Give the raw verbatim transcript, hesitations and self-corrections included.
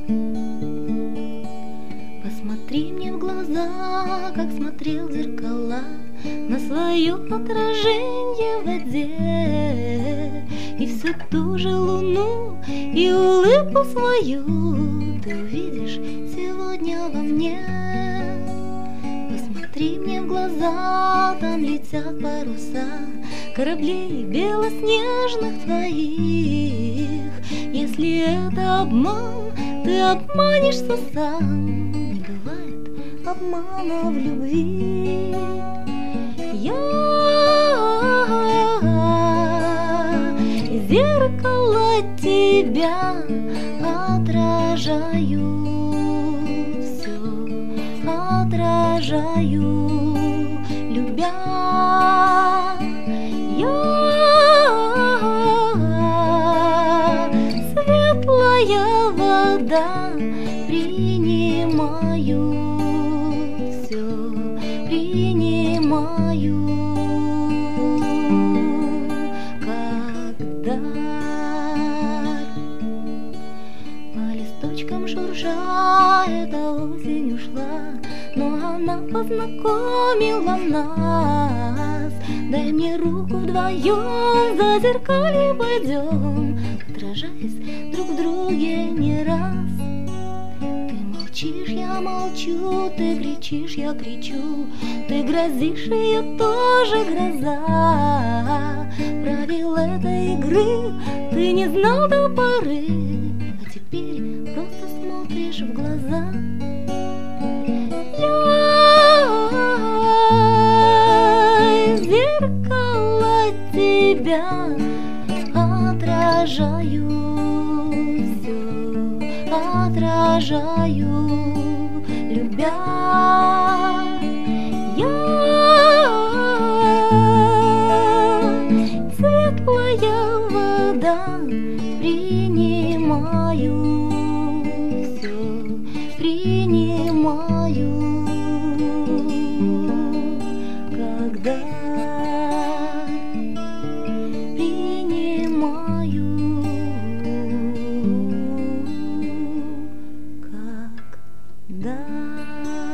Посмотри мне в глаза, как смотрел в зеркала, на свое отражение в воде, и всю ту же луну, и улыбку свою ты увидишь сегодня во мне. Посмотри мне в глаза, там летят паруса кораблей белоснежных твоих. Если это обман, ты обманешься сам. Не бывает обмана в любви. Я зеркало тебя отражаю, все отражаю, любя. Я светлая вода, принимаю все, принимаю. Когда по листочкам журжа эта осень ушла, но она познакомила нас. Дай мне руку, вдвоем за зеркалье пойдем, отражаясь друг в друге не раз. Ты молчишь, я молчу, ты кричишь, я кричу, ты грозишь, ее тоже гроза. Правил этой игры ты не знал до поры, а теперь просто смотришь в глаза. Я зеркало тебя отражаю, все отражаю, любя. Я светлая вода, принимаю все, принимаю. Когда принимаю, когда